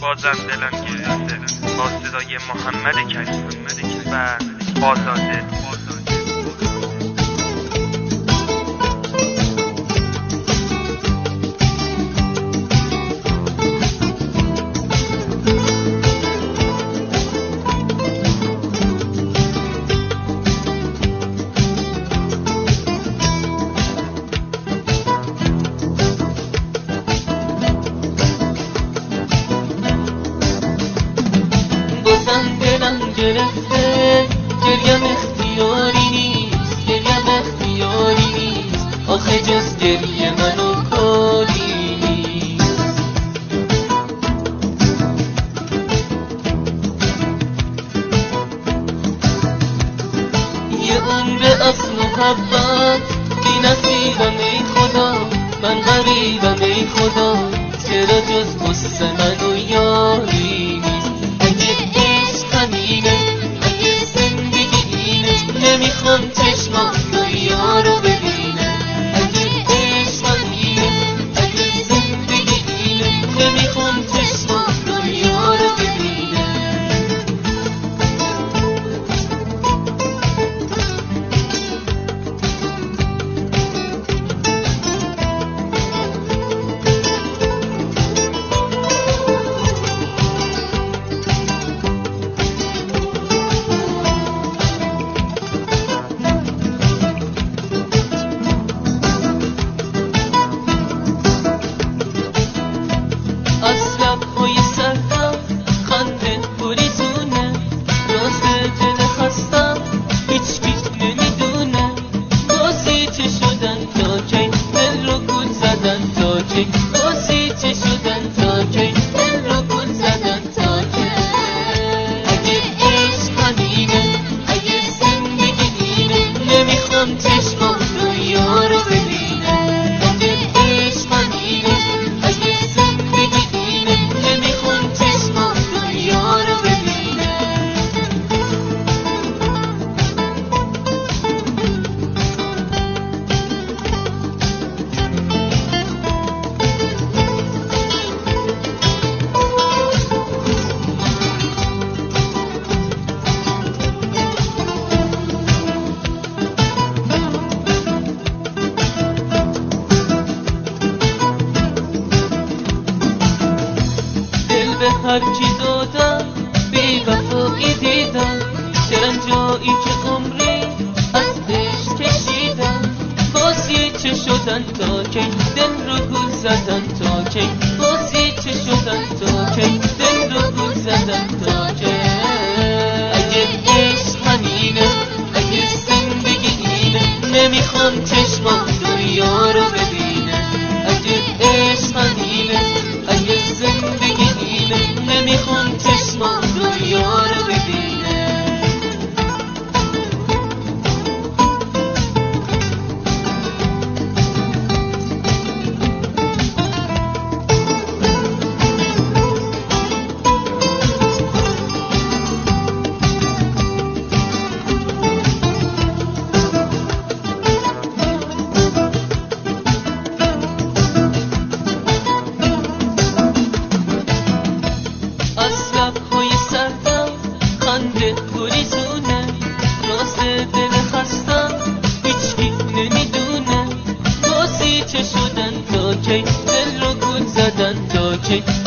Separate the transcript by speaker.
Speaker 1: بازم دلم گرفته با صدای محمد کریم و آزاده.
Speaker 2: گرفته گریم اختیاری نیست، گریم اختیاری نیست، آخه جز گریه منو کاری نیست. یه عمر از محبت بی نصیبم ای خدا، من غریبم ای خدا، چرا جز غصه منو یاری نیست. اگه زندگی اینه نمیخوام چشمام دنیا رو ببینه. اگه عشق اینه، اگه زندگی اینه نمیخوام چشمام دنیا رو ببینه. هر چی دادم بی وفایی دیدم، شرنجایی که عمری از عشق کشیدم. بازی چه شدن تا کی دل رو گول زدن تا کی، بازی چه شدن تا کی دل رو گول زدن تا کی. اگه عشق همینه، اگه زندگی اینه نمیخوام چشمام دنیا رو ببینه. اگه عشق همینه، اگه زندگی نمیخوام چشمام دنیا رو ببینه. گریزونه راز دل خستم هیچکی نمیدونه. بازی چه شدن تا کی دل رو گول زدن تا کی،